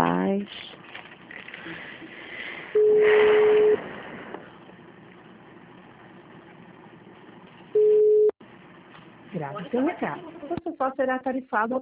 paz. Grave seu recado. Você só será tarifado